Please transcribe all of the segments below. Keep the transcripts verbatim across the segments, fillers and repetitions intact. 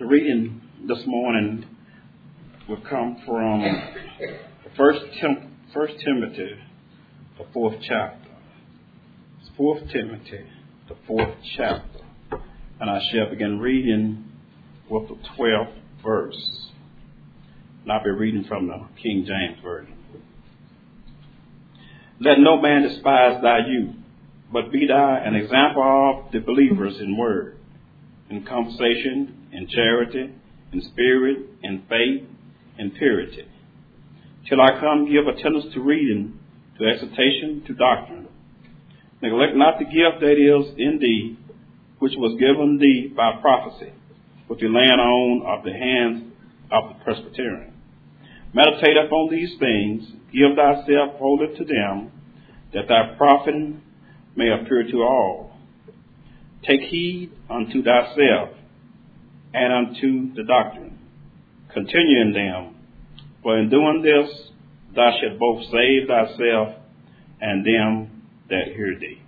The reading this morning will come from First Tim- First Timothy, the fourth chapter. It's Fourth Timothy, the fourth chapter, and I shall begin reading with the twelfth verse. And I'll be reading from the King James Version. Let no man despise thy youth, but be thou an example of the believers in word, in conversation, in charity, in spirit, in faith, in purity. Till I come, give attendance to reading, to exhortation, to doctrine. Neglect not the gift that is in thee, which was given thee by prophecy, with the laying on of the hands of the Presbyterian. Meditate upon these things, give thyself wholly to them, that thy profiting may appear to all. Take heed unto thyself and unto the doctrine. Continue in them, for in doing this thou shalt both save thyself and them that hear thee.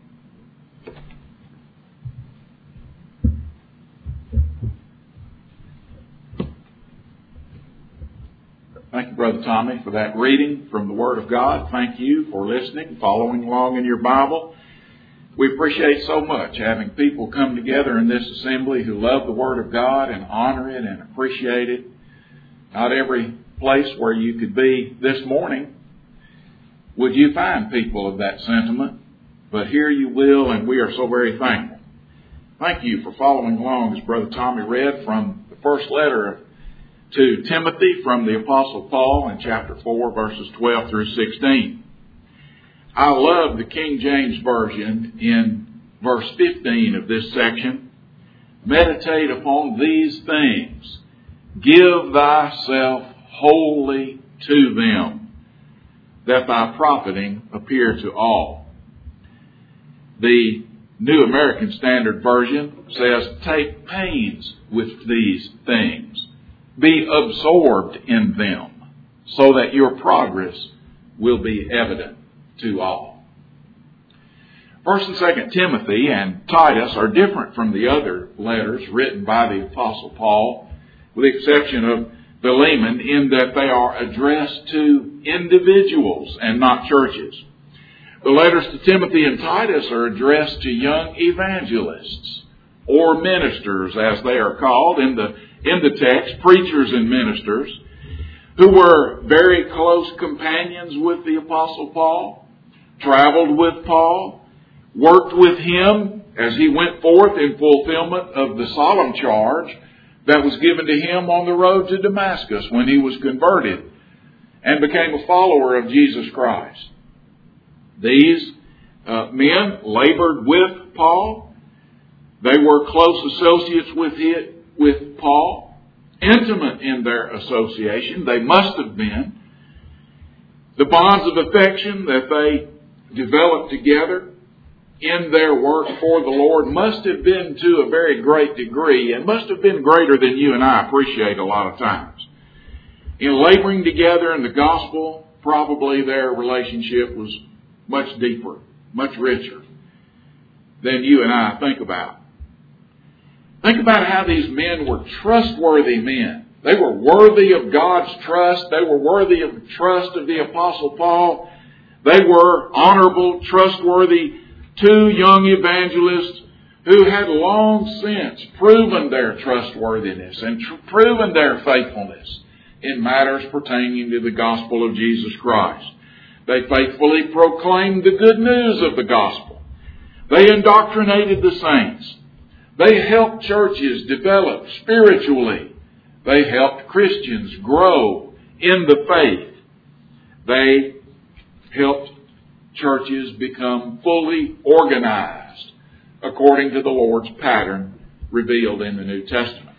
Thank you, Brother Tommy, for that reading from the Word of God. Thank you for listening and following along in your Bible. We appreciate so much having people come together in this assembly who love the Word of God and honor it and appreciate it. Not every place where you could be this morning would you find people of that sentiment, but here you will, and we are so very thankful. Thank you for following along as Brother Tommy read from the first letter to Timothy from the Apostle Paul in chapter four, verses twelve through sixteen. I love the King James Version in verse fifteen of this section. Meditate upon these things. Give thyself wholly to them, that thy profiting appear to all. The New American Standard Version says, take pains with these things. Be absorbed in them, so that your progress will be evident to all. First and Second Timothy and Titus are different from the other letters written by the Apostle Paul, with the exception of Philemon, in that they are addressed to individuals and not churches. The letters to Timothy and Titus are addressed to young evangelists, or ministers as they are called in the, in the text, preachers and ministers, who were very close companions with the Apostle Paul, traveled with Paul, worked with him as he went forth in fulfillment of the solemn charge that was given to him on the road to Damascus when he was converted and became a follower of Jesus Christ. These uh, men labored with Paul. They were close associates with it, with Paul, intimate in their association. They must have been. The bonds of affection that they developed together in their work for the Lord must have been to a very great degree, and must have been greater than you and I appreciate a lot of times. In laboring together in the gospel, probably their relationship was much deeper, much richer than you and I think about. Think about how these men were trustworthy men. They were worthy of God's trust. They were worthy of the trust of the Apostle Paul. They were honorable, trustworthy, two young evangelists who had long since proven their trustworthiness and tr- proven their faithfulness in matters pertaining to the gospel of Jesus Christ. They faithfully proclaimed the good news of the gospel. They indoctrinated the saints. They helped churches develop spiritually. They helped Christians grow in the faith. They helped churches become fully organized according to the Lord's pattern revealed in the New Testament.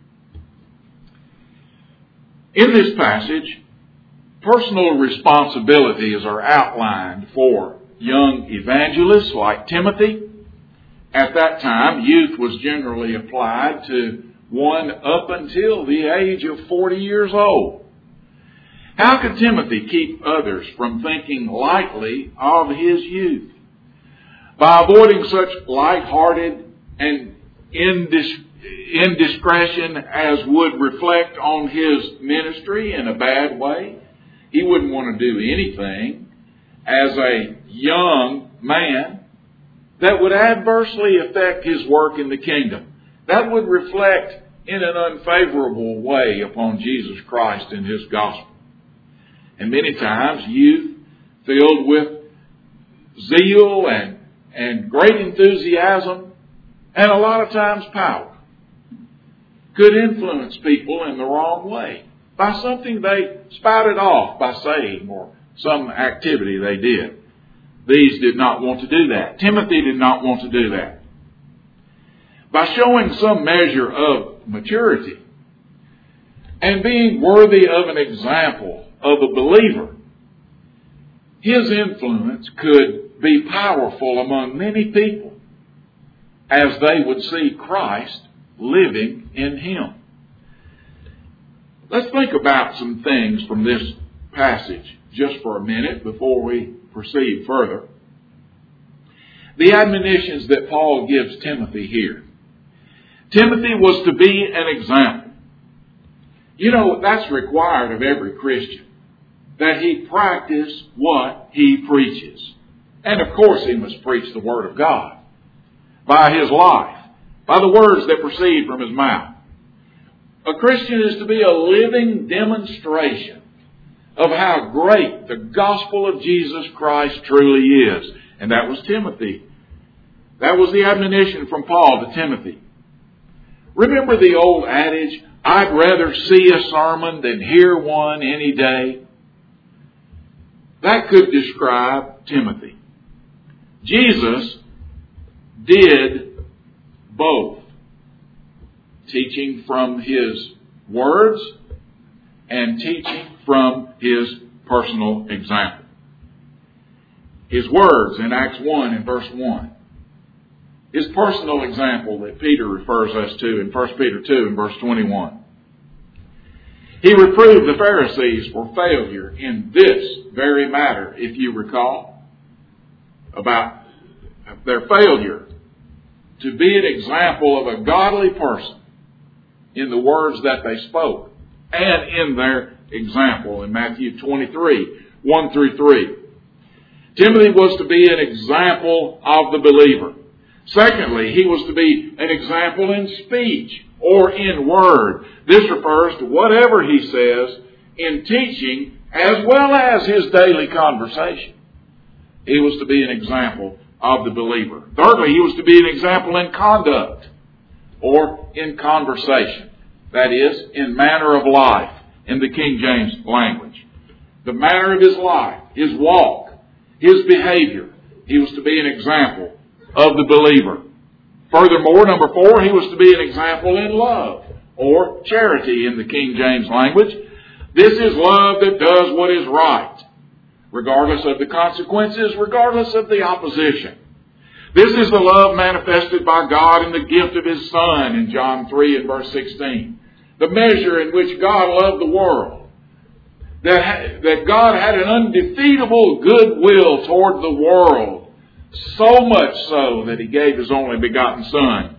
In this passage, personal responsibilities are outlined for young evangelists like Timothy. At that time, youth was generally applied to one up until the age of forty years old. How could Timothy keep others from thinking lightly of his youth? By avoiding such light-hearted and indis- indiscretion as would reflect on his ministry in a bad way. He wouldn't want to do anything as a young man that would adversely affect his work in the kingdom. That would reflect in an unfavorable way upon Jesus Christ and his gospel. And many times youth filled with zeal and, and great enthusiasm and a lot of times power could influence people in the wrong way by something they spouted off by saying or some activity they did. These did not want to do that. Timothy did not want to do that. By showing some measure of maturity and being worthy of an example of a believer, his influence could be powerful among many people as they would see Christ living in him. Let's think about some things from this passage just for a minute before we proceed further. The admonitions that Paul gives Timothy here. Timothy was to be an example. You know, that's required of every Christian, that he practice what he preaches. And of course he must preach the Word of God by his life, by the words that proceed from his mouth. A Christian is to be a living demonstration of how great the gospel of Jesus Christ truly is. And that was Timothy. That was the admonition from Paul to Timothy. Remember the old adage, I'd rather see a sermon than hear one any day? That could describe Timothy. Jesus did both, teaching from his words and teaching from his personal example. His words in Acts one and verse one. His personal example that Peter refers us to in First Peter two and verse twenty-one. He reproved the Pharisees for failure in this very matter, if you recall, about their failure to be an example of a godly person in the words that they spoke and in their example in Matthew twenty-three, one through three. Timothy was to be an example of the believer. Secondly, he was to be an example in speech or in word. This refers to whatever he says in teaching as well as his daily conversation. He was to be an example of the believer. Thirdly, he was to be an example in conduct or in conversation. That is, in manner of life in the King James language. The manner of his life, his walk, his behavior. He was to be an example of the believer. Furthermore, number four, he was to be an example in love or charity in the King James language. This is love that does what is right, regardless of the consequences, regardless of the opposition. This is the love manifested by God in the gift of His Son in John three and verse sixteen. The measure in which God loved the world. That, that God had an undefeatable goodwill toward the world. So much so that He gave His only begotten Son.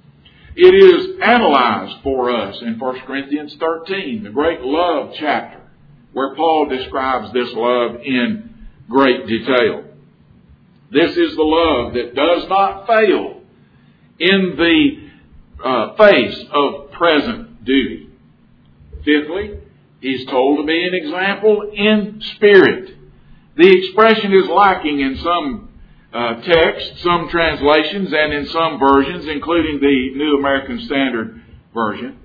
It is analyzed for us in First Corinthians thirteen, the great love chapter, where Paul describes this love in great detail. This is the love that does not fail in the uh, face of present duty. Fifthly, he's told to be an example in spirit. The expression is lacking in some uh, texts, some translations, and in some versions, including the New American Standard Version.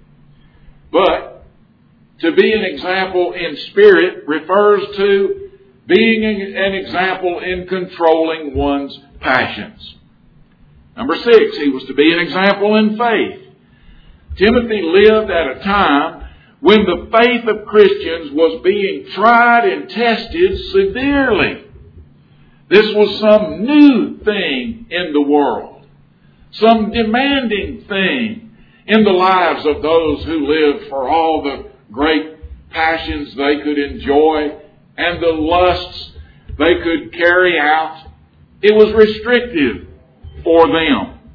But to be an example in spirit refers to being an example in controlling one's passions. Number six, he was to be an example in faith. Timothy lived at a time when the faith of Christians was being tried and tested severely. This was some new thing in the world, some demanding thing in the lives of those who lived for all the great passions they could enjoy and the lusts they could carry out. It was restrictive for them.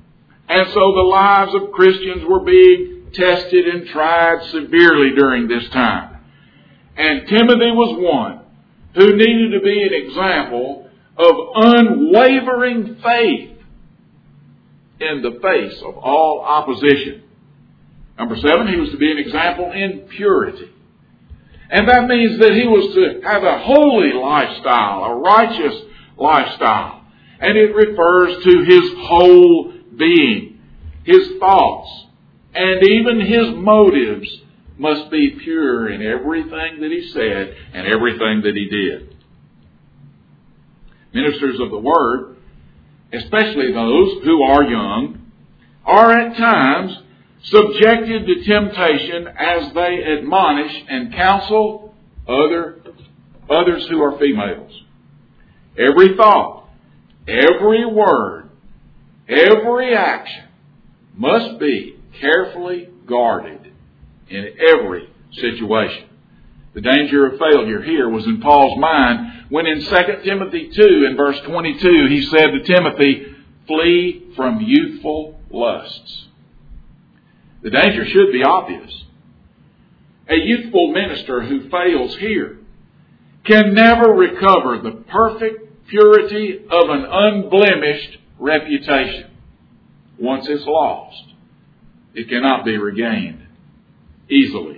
And so the lives of Christians were being tested and tried severely during this time. And Timothy was one who needed to be an example of unwavering faith in the face of all opposition. Number seven, he was to be an example in purity. And that means that he was to have a holy lifestyle, a righteous lifestyle. And it refers to his whole being, his thoughts, and even his motives must be pure in everything that he said and everything that he did. Ministers of the Word, especially those who are young, are at times subjected to temptation as they admonish and counsel other, others who are females. Every thought, every word, every action must be carefully guarded in every situation. The danger of failure here was in Paul's mind when in Second Timothy two in verse twenty-two he said to Timothy, "Flee from youthful lusts." The danger should be obvious. A youthful minister who fails here can never recover the perfect purity of an unblemished reputation. Once it's lost, it cannot be regained easily.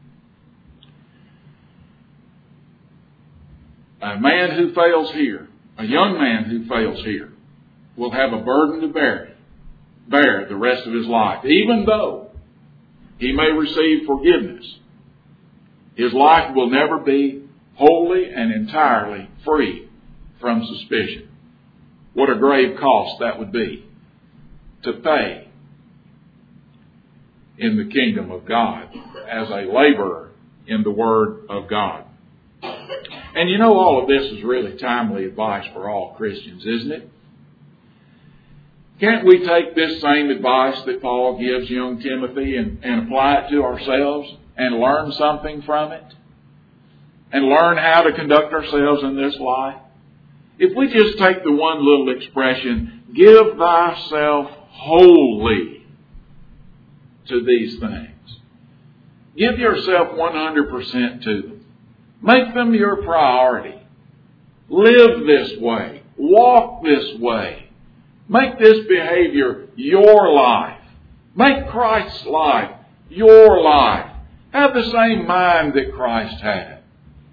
A man who fails here, a young man who fails here, will have a burden to bear, bear the rest of his life, even though he may receive forgiveness. His life will never be wholly and entirely free from suspicion. What a grave cost that would be to pay in the kingdom of God as a laborer in the Word of God. And you know, all of this is really timely advice for all Christians, isn't it? Can't we take this same advice that Paul gives young Timothy and, and apply it to ourselves and learn something from it? And learn how to conduct ourselves in this life? If we just take the one little expression, give thyself wholly to these things. Give yourself one hundred percent to them. Make them your priority. Live this way. Walk this way. Make this behavior your life. Make Christ's life your life. Have the same mind that Christ had.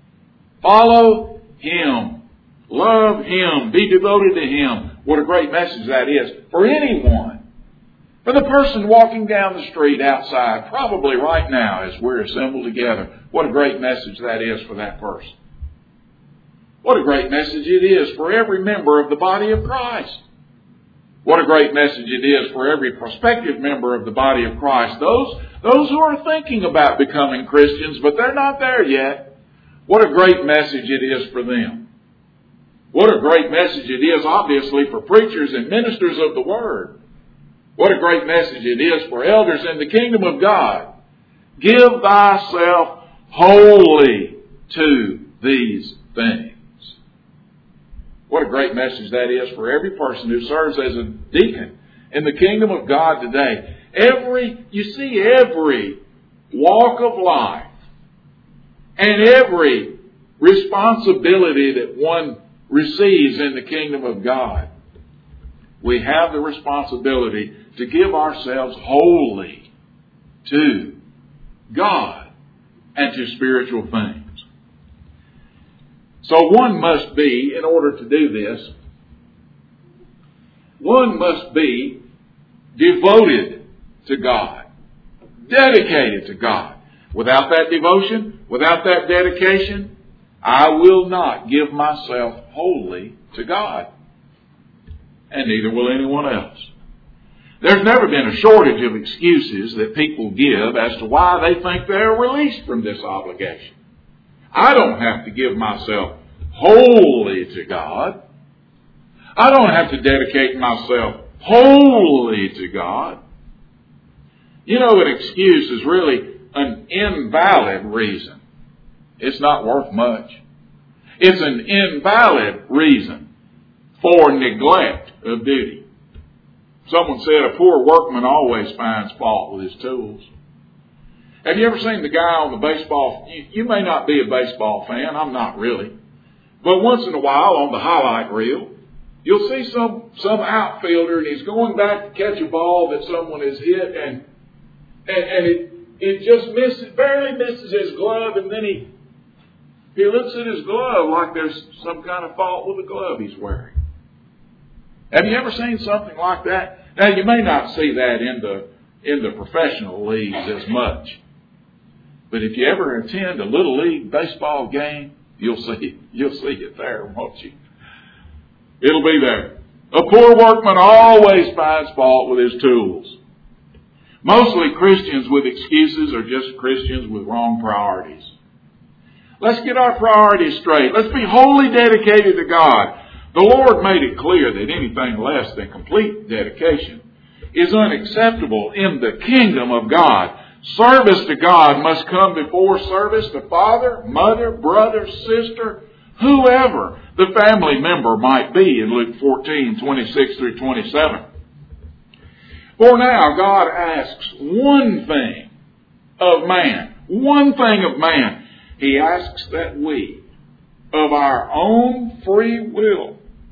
Follow Him. Love Him. Be devoted to Him. What a great message that is for anyone. For the person walking down the street outside, probably right now as we're assembled together, what a great message that is for that person. What a great message it is for every member of the body of Christ. What a great message it is for every prospective member of the body of Christ. Those, those who are thinking about becoming Christians, but they're not there yet. What a great message it is for them. What a great message it is, obviously, for preachers and ministers of the Word. What a great message it is for elders in the kingdom of God. Give thyself wholly to these things. What a great message that is for every person who serves as a deacon in the kingdom of God today. Every, you see, every walk of life and every responsibility that one receives in the kingdom of God, we have the responsibility to give ourselves wholly to God and to spiritual things. So one must be, in order to do this, one must be devoted to God, dedicated to God. Without that devotion, without that dedication, I will not give myself wholly to God. And neither will anyone else. There's never been a shortage of excuses that people give as to why they think they're released from this obligation. I don't have to give myself wholly to God. I don't have to dedicate myself wholly to God. You know, an excuse is really an invalid reason. It's not worth much. It's an invalid reason for neglect of duty. Someone said a poor workman always finds fault with his tools. Have you ever seen the guy on the baseball? You, you may not be a baseball fan. I'm not really. But once in a while on the highlight reel, you'll see some, some outfielder and he's going back to catch a ball that someone has hit and, and, and it, it just misses, barely misses his glove, and then he, he looks at his glove like there's some kind of fault with the glove he's wearing. Have you ever seen something like that? Now, you may not see that in the, in the professional leagues as much. But if you ever attend a little league baseball game, you'll see it. You'll see it there, won't you? It'll be there. A poor workman always finds fault with his tools. Mostly Christians with excuses are just Christians with wrong priorities. Let's get our priorities straight. Let's be wholly dedicated to God. The Lord made it clear that anything less than complete dedication is unacceptable in the kingdom of God. Service to God must come before service to father, mother, brother, sister, whoever the family member might be in Luke fourteen, twenty-six through twenty-seven. For now, God asks one thing of man. One thing of man. He asks that we, of our own free will,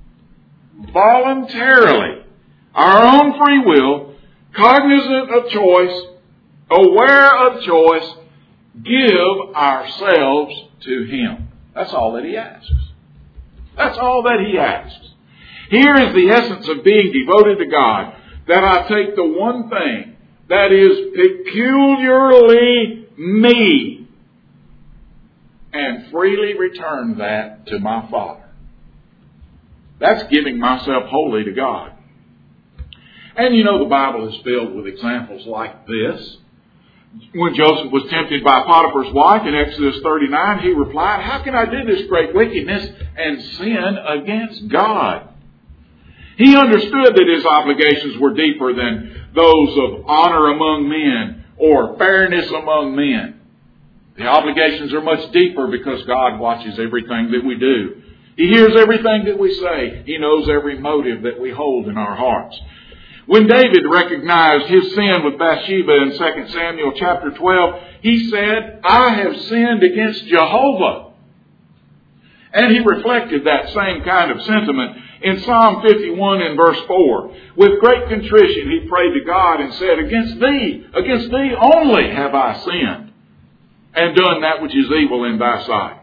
voluntarily, our own free will, cognizant of choice, aware of choice, give ourselves to Him. That's all that He asks. That's all that He asks. Here is the essence of being devoted to God, that I take the one thing that is peculiarly me and freely return that to my Father. That's giving myself wholly to God. And you know the Bible is filled with examples like this. When Joseph was tempted by Potiphar's wife in Exodus thirty-nine, he replied, "How can I do this great wickedness and sin against God?" He understood that his obligations were deeper than those of honor among men or fairness among men. The obligations are much deeper because God watches everything that we do. He hears everything that we say. He knows every motive that we hold in our hearts. When David recognized his sin with Bathsheba in Second Samuel chapter twelve, he said, "I have sinned against Jehovah." And he reflected that same kind of sentiment in Psalm fifty-one and verse four. With great contrition he prayed to God and said, "Against thee, against thee only have I sinned, and done that which is evil in thy sight."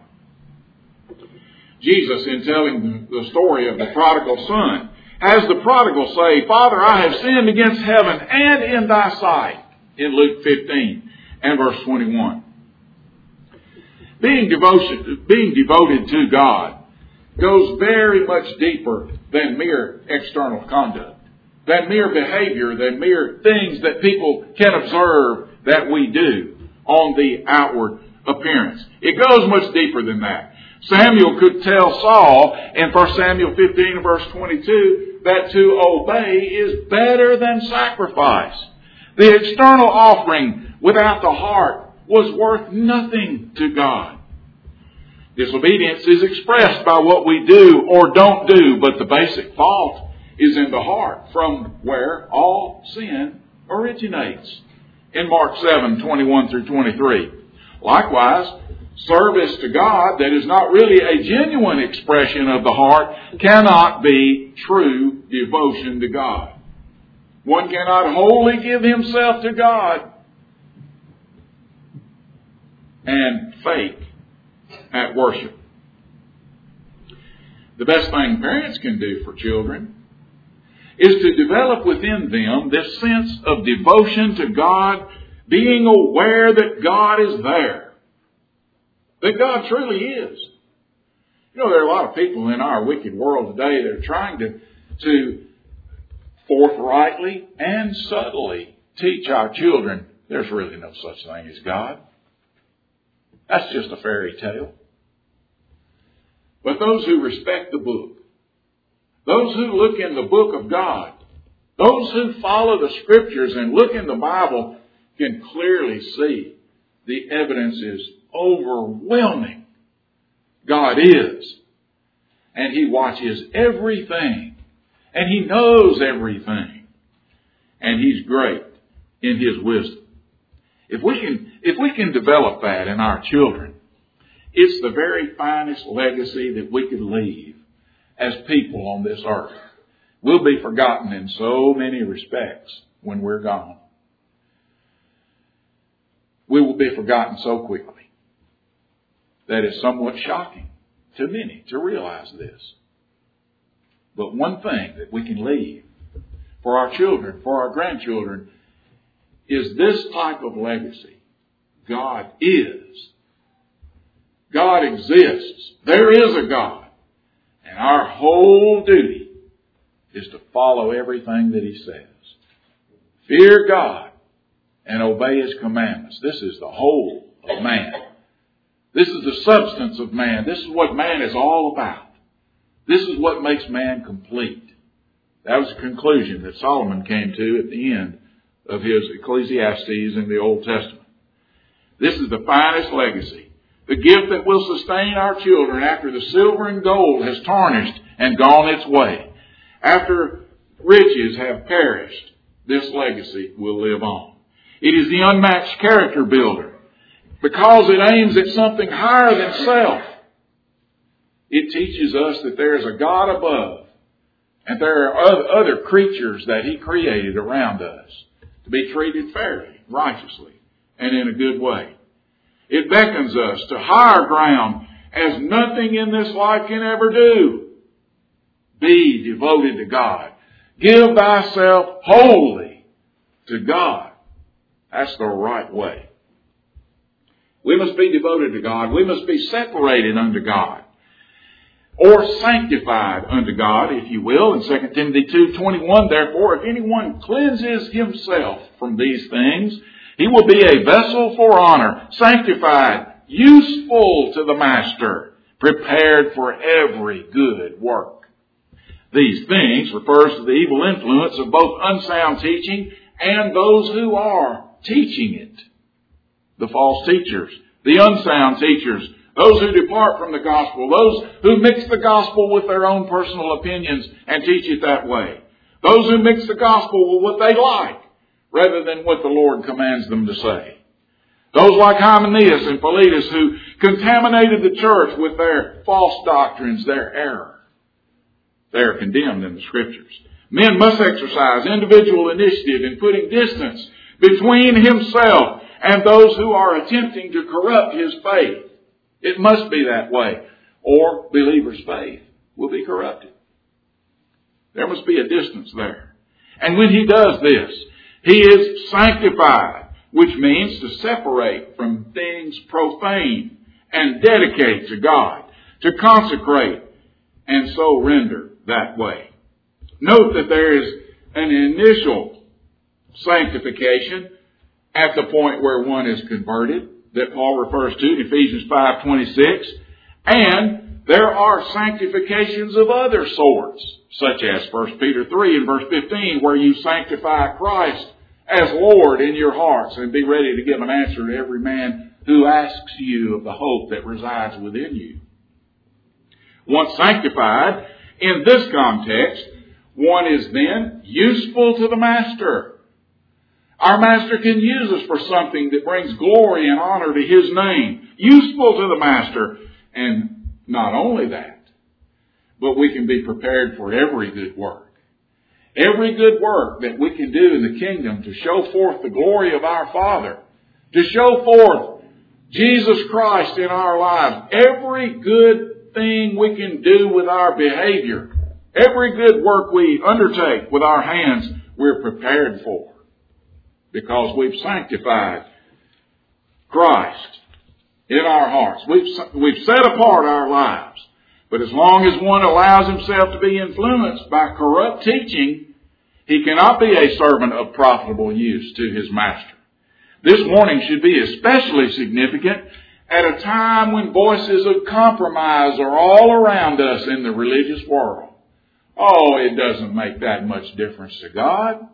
Jesus, in telling the story of the prodigal son, has the prodigal say, "Father, I have sinned against heaven and in thy sight," in Luke fifteen and verse twenty-one. Being devotion, being devoted to God goes very much deeper than mere external conduct, than mere behavior, than mere things that people can observe that we do on the outward appearance. It goes much deeper than that. Samuel could tell Saul in First Samuel fifteen and verse twenty-two that to obey is better than sacrifice. The external offering without the heart was worth nothing to God. Disobedience is expressed by what we do or don't do, but the basic fault is in the heart, from where all sin originates. In Mark seven, twenty-one through twenty-three. Likewise, service to God that is not really a genuine expression of the heart cannot be true devotion to God. One cannot wholly give himself to God and fake at worship. The best thing parents can do for children is to develop within them this sense of devotion to God, being aware that God is there, that God truly is. You know, there are a lot of people in our wicked world today that are trying to, to forthrightly and subtly teach our children there's really no such thing as God. That's just a fairy tale. But those who respect the book, those who look in the book of God, those who follow the Scriptures and look in the Bible can clearly see the evidence is overwhelming. God is. And He watches everything. And He knows everything. He's great in His wisdom. If we can, if we can develop that in our children, it's the very finest legacy that we could leave as people on this earth. We'll be forgotten in so many respects when we're gone. We will be forgotten so quickly that it's somewhat shocking to many to realize this. But one thing that we can leave for our children, for our grandchildren, is this type of legacy. God is. God exists. There is a God. And our whole duty is to follow everything that He says. Fear God and obey His commandments. This is the whole of man. This is the substance of man. This is what man is all about. This is what makes man complete. That was the conclusion that Solomon came to at the end of his Ecclesiastes in the Old Testament. This is the finest legacy. The gift that will sustain our children after the silver and gold has tarnished and gone its way. After riches have perished, this legacy will live on. It is the unmatched character builder because it aims at something higher than self. It teaches us that there is a God above and there are other creatures that He created around us to be treated fairly, righteously, and in a good way. It beckons us to higher ground as nothing in this life can ever do. Be devoted to God. Give thyself wholly to God. That's the right way. We must be devoted to God. We must be separated unto God. Or sanctified unto God, if you will. In Second Timothy two twenty-one, therefore, if anyone cleanses himself from these things, he will be a vessel for honor, sanctified, useful to the master, prepared for every good work. These things refers to the evil influence of both unsound teaching and those who are teaching it. The false teachers, the unsound teachers, those who depart from the gospel, those who mix the gospel with their own personal opinions and teach it that way. Those who mix the gospel with what they like rather than what the Lord commands them to say. Those like Hymenaeus and Philetus who contaminated the church with their false doctrines, their error. They are condemned in the Scriptures. Men must exercise individual initiative in putting distance between himself and those who are attempting to corrupt his faith. It must be that way, or believers' faith will be corrupted. There must be a distance there. And when he does this, he is sanctified, which means to separate from things profane and dedicate to God, to consecrate and so render that way. Note that there is an initial sanctification at the point where one is converted, that Paul refers to in Ephesians five twenty-six. And there are sanctifications of other sorts, such as First Peter three and verse fifteen, where you sanctify Christ as Lord in your hearts and be ready to give an answer to every man who asks you of the hope that resides within you. Once sanctified, in this context, one is then useful to the master. Our master can use us for something that brings glory and honor to his name. Useful to the master. And not only that, but we can be prepared for every good work. Every good work that we can do in the kingdom to show forth the glory of our Father. To show forth Jesus Christ in our lives. Every good thing we can do with our behavior. Every good work we undertake with our hands, we're prepared for. Because we've sanctified Christ in our hearts. We've, we've set apart our lives. But as long as one allows himself to be influenced by corrupt teaching, he cannot be a servant of profitable use to his master. This warning should be especially significant at a time when voices of compromise are all around us in the religious world. Oh, it doesn't make that much difference to God.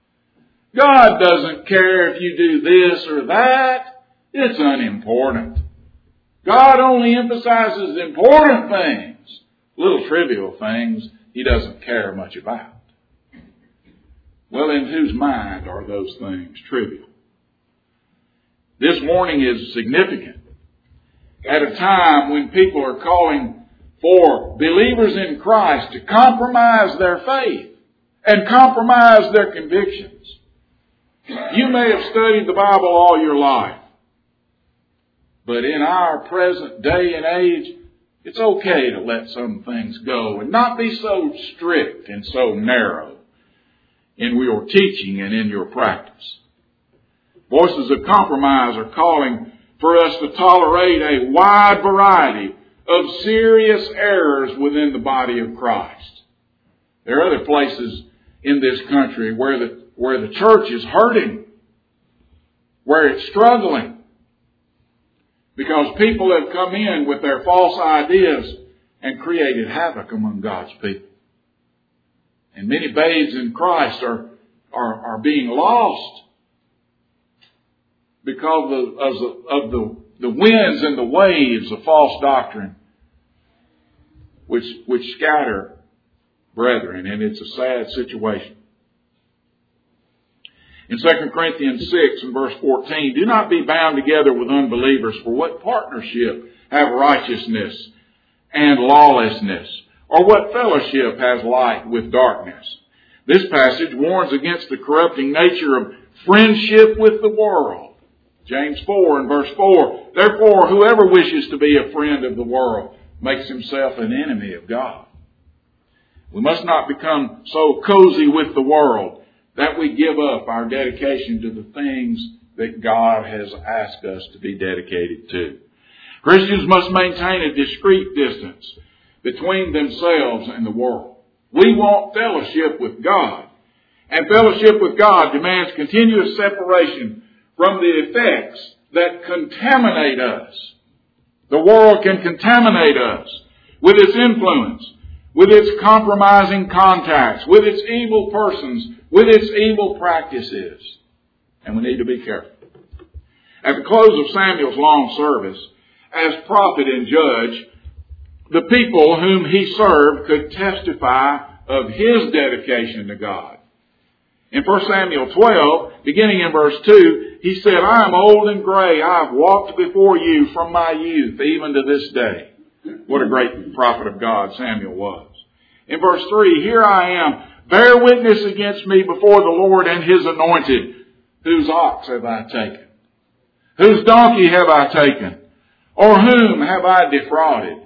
God doesn't care if you do this or that. It's unimportant. God only emphasizes important things. Little trivial things He doesn't care much about. Well, in whose mind are those things trivial? This warning is significant at a time when people are calling for believers in Christ to compromise their faith and compromise their convictions. You may have studied the Bible all your life, but in our present day and age, it's okay to let some things go and not be so strict and so narrow in your teaching and in your practice. Voices of compromise are calling for us to tolerate a wide variety of serious errors within the body of Christ. There are other places in this country where the, where the church is hurting, where it's struggling, because people have come in with their false ideas and created havoc among God's people. And many babes in Christ are, are, are being lost because of, of, the, of the, the winds and the waves of false doctrine which, which scatter brethren. And it's a sad situation. In Second Corinthians six and verse fourteen, do not be bound together with unbelievers, for what partnership have righteousness and lawlessness? Or what fellowship has light with darkness? This passage warns against the corrupting nature of friendship with the world. James four and verse four, therefore whoever wishes to be a friend of the world makes himself an enemy of God. We must not become so cozy with the world that we give up our dedication to the things that God has asked us to be dedicated to. Christians must maintain a discreet distance between themselves and the world. We want fellowship with God. And fellowship with God demands continuous separation from the effects that contaminate us. The world can contaminate us with its influence, with its compromising contacts, with its evil persons, with its evil practices. And we need to be careful. At the close of Samuel's long service, as prophet and judge, the people whom he served could testify of his dedication to God. In First Samuel twelve, beginning in verse two, he said, I am old and gray. I have walked before you from my youth, even to this day. What a great prophet of God Samuel was. In verse three, here I am. Bear witness against me before the Lord and his anointed. Whose ox have I taken? Whose donkey have I taken? Or whom have I defrauded?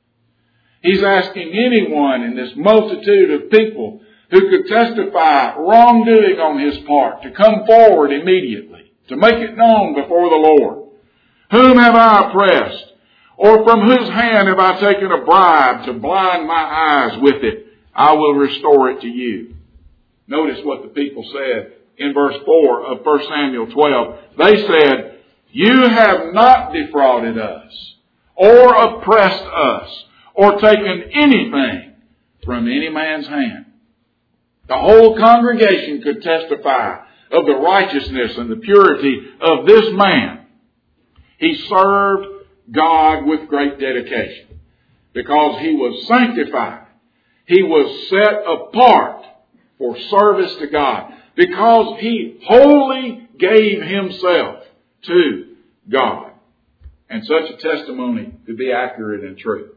He's asking anyone in this multitude of people who could testify wrongdoing on his part to come forward immediately, to make it known before the Lord. Whom have I oppressed? Or from whose hand have I taken a bribe to blind my eyes with it? I will restore it to you. Notice what the people said in verse four of First Samuel twelve. They said, you have not defrauded us, or oppressed us, or taken anything from any man's hand. The whole congregation could testify of the righteousness and the purity of this man. He served God with great dedication because he was sanctified. He was set apart for service to God because he wholly gave himself to God. And such a testimony to be accurate and true.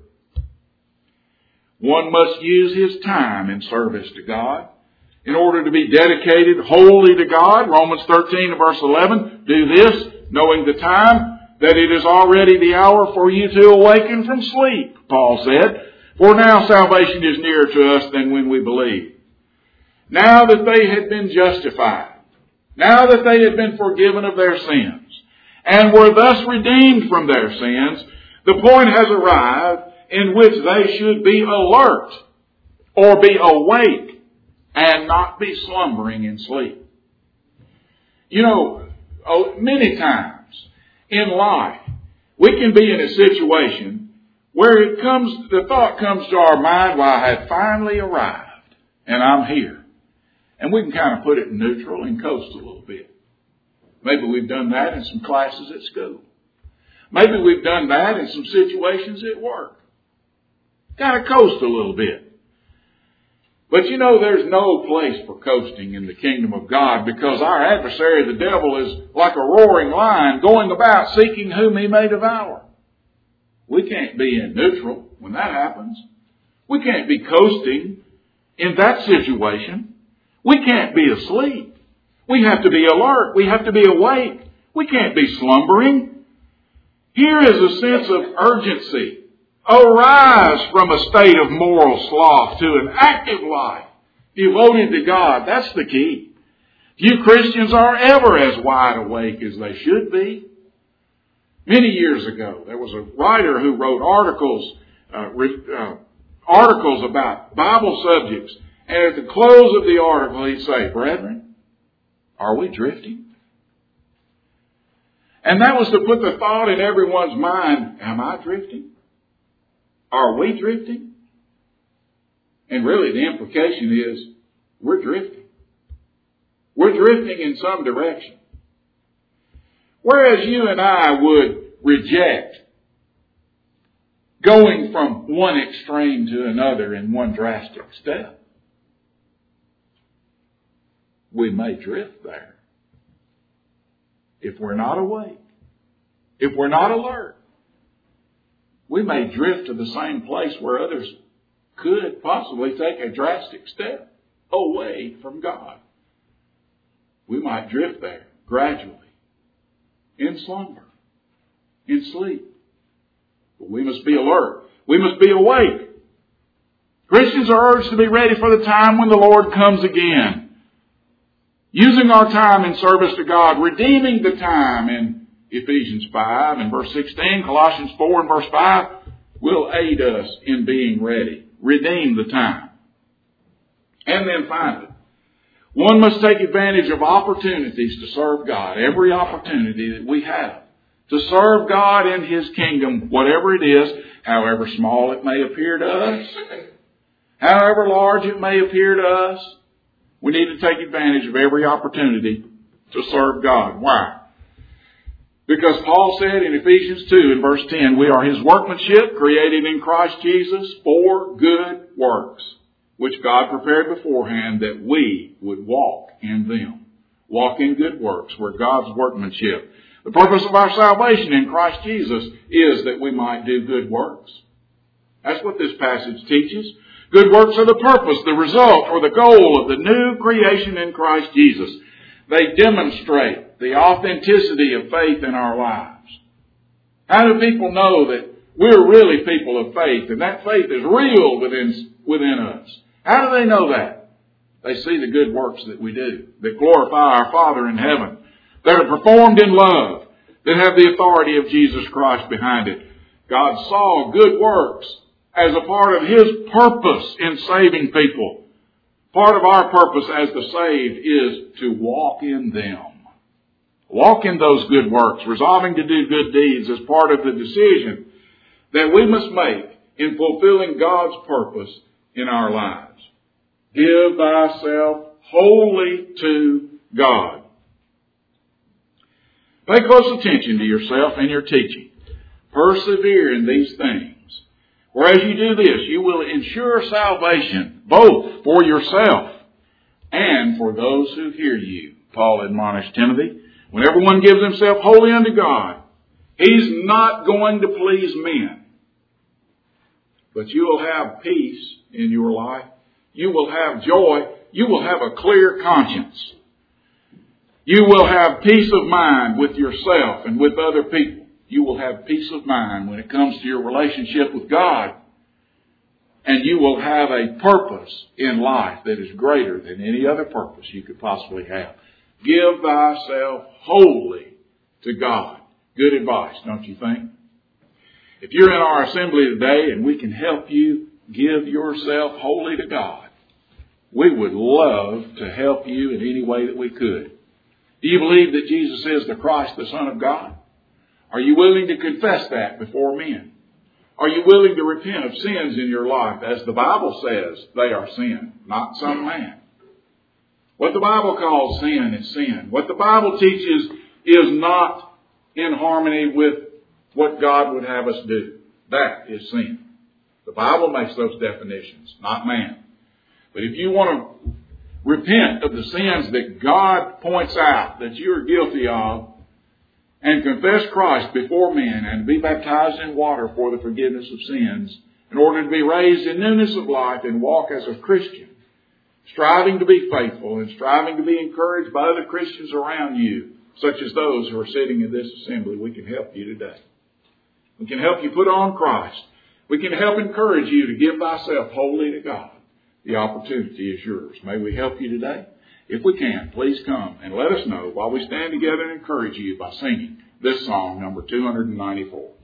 One must use his time in service to God in order to be dedicated wholly to God. Romans thirteen verse eleven, do this, knowing the time, that it is already the hour for you to awaken from sleep, Paul said. For now salvation is nearer to us than when we believed. Now that they had been justified, now that they had been forgiven of their sins, and were thus redeemed from their sins, the point has arrived in which they should be alert or be awake and not be slumbering in sleep. You know, many times in life, we can be in a situation where it comes, the thought comes to our mind, well, I have finally arrived and I'm here. And we can kind of put it in neutral and coast a little bit. Maybe we've done that in some classes at school. Maybe we've done that in some situations at work. Kind of coast a little bit. But you know, there's no place for coasting in the kingdom of God, because our adversary, the devil, is like a roaring lion going about seeking whom he may devour. We can't be in neutral when that happens. We can't be coasting in that situation. We can't be asleep. We have to be alert. We have to be awake. We can't be slumbering. Here is a sense of urgency. Arise from a state of moral sloth to an active life devoted to God. That's the key. Few Christians are ever as wide awake as they should be. Many years ago, there was a writer who wrote articles, uh, uh, articles about Bible subjects. And at the close of the article, he'd say, "Brethren, are we drifting?" And that was to put the thought in everyone's mind, am I drifting? Are we drifting? And really the implication is, we're drifting. We're drifting in some direction. Whereas you and I would reject going from one extreme to another in one drastic step, we may drift there if we're not awake, if we're not alert. We may drift to the same place where others could possibly take a drastic step away from God. We might drift there gradually, in slumber, in sleep. But we must be alert. We must be awake. Christians are urged to be ready for the time when the Lord comes again. Using our time in service to God, redeeming the time in Ephesians five and verse sixteen, Colossians four and verse five, will aid us in being ready. Redeem the time. And then finally, one must take advantage of opportunities to serve God. Every opportunity that we have to serve God in His kingdom, whatever it is, however small it may appear to us, however large it may appear to us, we need to take advantage of every opportunity to serve God. Why? Because Paul said in Ephesians two and verse ten, we are His workmanship, created in Christ Jesus for good works, which God prepared beforehand that we would walk in them. Walk in good works. We're God's workmanship. The purpose of our salvation in Christ Jesus is that we might do good works. That's what this passage teaches. Good works are the purpose, the result, or the goal of the new creation in Christ Jesus. They demonstrate the authenticity of faith in our lives. How do people know that we're really people of faith and that faith is real within, within us? How do they know that? They see the good works that we do, that glorify our Father in heaven, that are performed in love, that have the authority of Jesus Christ behind it. God saw good works as a part of His purpose in saving people. Part of our purpose as the saved is to walk in them. Walk in those good works, resolving to do good deeds as part of the decision that we must make in fulfilling God's purpose in our lives. Give thyself wholly to God. Pay close attention to yourself and your teaching. Persevere in these things. For as you do this, you will ensure salvation both for yourself and for those who hear you. Paul admonished Timothy, when everyone gives himself wholly unto God, he's not going to please men. But you will have peace in your life. You will have joy. You will have a clear conscience. You will have peace of mind with yourself and with other people. You will have peace of mind when it comes to your relationship with God. And you will have a purpose in life that is greater than any other purpose you could possibly have. Give thyself wholly to God. Good advice, don't you think? If you're in our assembly today and we can help you give yourself wholly to God, we would love to help you in any way that we could. Do you believe that Jesus is the Christ, the Son of God? Are you willing to confess that before men? Are you willing to repent of sins in your life? As the Bible says, they are sin, not some man. What the Bible calls sin is sin. What the Bible teaches is not in harmony with what God would have us do. That is sin. The Bible makes those definitions, not man. But if you want to repent of the sins that God points out that you are guilty of, and confess Christ before men, and be baptized in water for the forgiveness of sins, in order to be raised in newness of life and walk as a Christian, striving to be faithful and striving to be encouraged by other Christians around you, such as those who are sitting in this assembly, we can help you today. We can help you put on Christ. We can help encourage you to give thyself wholly to God. The opportunity is yours. May we help you today? If we can, please come and let us know while we stand together and encourage you by singing this song, number two hundred ninety-four.